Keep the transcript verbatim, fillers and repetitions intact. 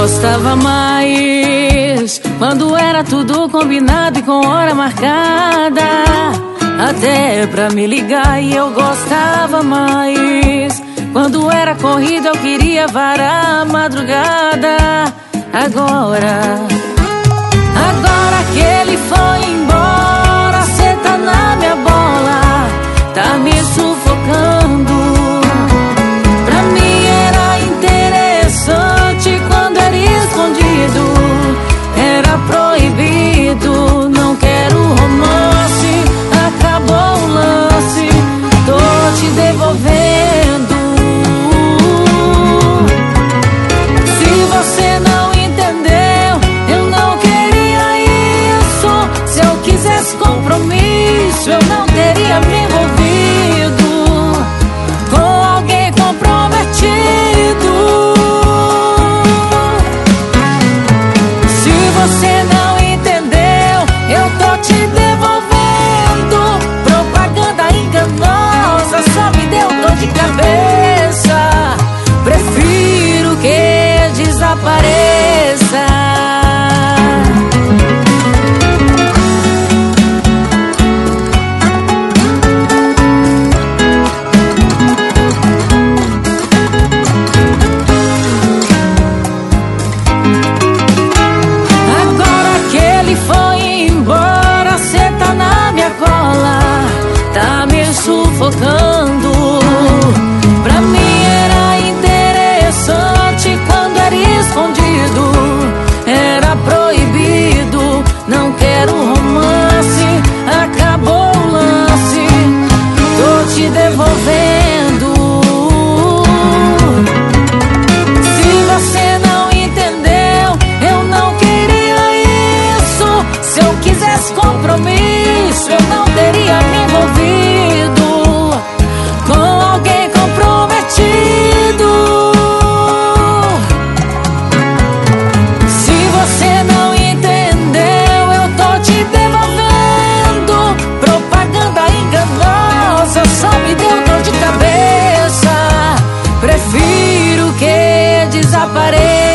gostava mais quando era tudo combinado e com hora marcada, até pra me ligar. E eu gostava mais quando era corrida, eu queria varar a madrugada. Agora, agora que ele foi embora, cê tá na minha bola, tá me sufocando. Pra mim era interessante quando era escondido, era proibido. Não quero romance, acabou o lance, tô te devolvendo. Se você não entendeu, eu não queria isso. Se eu quisesse compromisso, eu não teria me envolvido com alguém comprometido. Se você não entendeu, eu tô te devolvendo. Propaganda enganosa só me deu dor de cabeça. Prefiro que desapareça. Sufocando. Pra mim era interessante quando era escondido, era proibido. Não quero romance, acabou o lance, tô te devolvendo. Se você não entendeu, eu não queria isso. Se eu quisesse compromisso, eu não teria me envolvido com alguém comprometido. Se você não entendeu, eu tô te devolvendo. Propaganda enganosa só me deu dor de cabeça. Prefiro que desapareça.